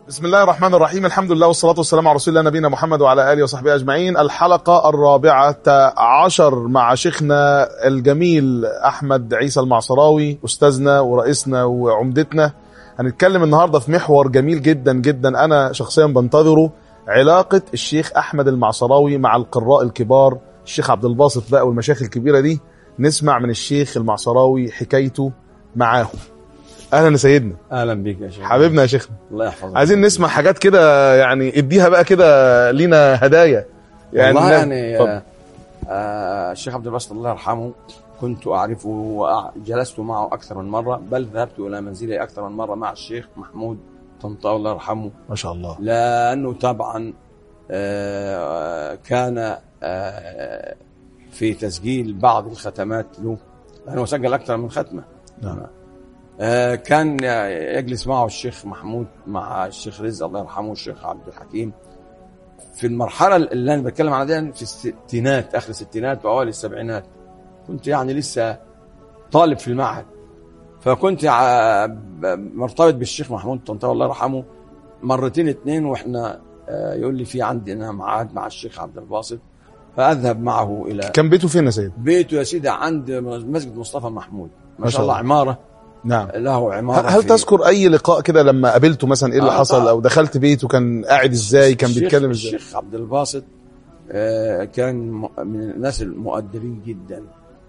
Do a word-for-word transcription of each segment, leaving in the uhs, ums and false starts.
بسم الله الرحمن الرحيم. الحمد لله والصلاة والسلام على رسول الله نبينا محمد وعلى آله وصحبه أجمعين. الحلقة الرابعة عشر مع شيخنا الجميل أحمد عيسى المعصراوي، أستاذنا ورئيسنا وعمدتنا. هنتكلم النهاردة في محور جميل جدا جدا أنا شخصيا بنتظره، علاقة الشيخ أحمد المعصراوي مع القراء الكبار، الشيخ عبد الباسط بقى والمشايخ الكبيرة دي. نسمع من الشيخ المعصراوي حكايته معاهم. اهلا يا سيدنا. اهلا بيك يا شيخ حبيبنا يا شيخنا، الله يحفظك. عايزين نسمع حاجات كده، يعني اديها بقى كده لينا هدايا يعني. والله يعني آه آه الشيخ عبد الباسط الله يرحمه كنت اعرفه وجلست معه اكثر من مره، بل ذهبت الى منزله اكثر من مره مع الشيخ محمود طنطاوي الله يرحمه. ما شاء الله. لانه طبعا آه كان آه في تسجيل بعض الختمات له، لانه سجل اكثر من ختمه. نعم. آه كان يجلس معه الشيخ محمود مع الشيخ رزق الله يرحمه والشيخ عبد الحكيم في المرحلة اللي أنا بتكلم عنها دي، في الستينات، آخر الستينات وأوائل السبعينات. كنت يعني لسه طالب في المعهد، فكنت مرتبط بالشيخ محمود طنطاوي الله يرحمه مرتين اتنين، وإحنا آه يقول لي في عندنا ميعاد مع الشيخ عبد الباسط، فأذهب معه إلى. كان بيته فين يا سيدي؟ بيته يا سيدي عند مسجد مصطفى محمود، ما شاء الله عمارة. نعم. له عمارة. هل تذكر اي لقاء كده لما قابلته مثلا، ايه اللي آه حصل، او دخلت بيته كان قاعد ازاي، كان بيتكلم ازاي؟ الشيخ عبد الباسط آه كان من الناس المؤدبين جدا،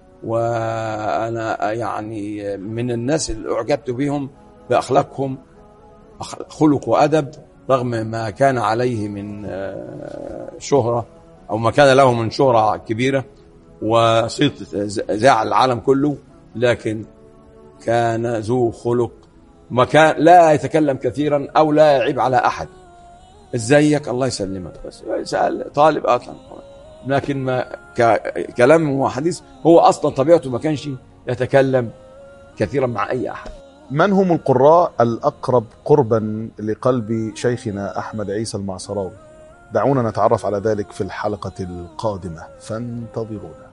وانا يعني من الناس اللي اعجبت بهم باخلاقهم، خلق وادب، رغم ما كان عليه من آه شهرة، او ما كان له من شهرة كبيرة وصيت ذاع العالم كله، لكن كان ذو خلق، ما كان لا يتكلم كثيرا او لا يعيب على احد. ازيك الله يسلمك، بس سأل طالب اصلا، لكن ما كلام وحديث، هو اصلا طبيعته ما كانش يتكلم كثيرا مع اي احد. من هم القراء الاقرب قربا لقلب شيخنا احمد عيسى المعصراوي؟ دعونا نتعرف على ذلك في الحلقة القادمة، فانتظرونا.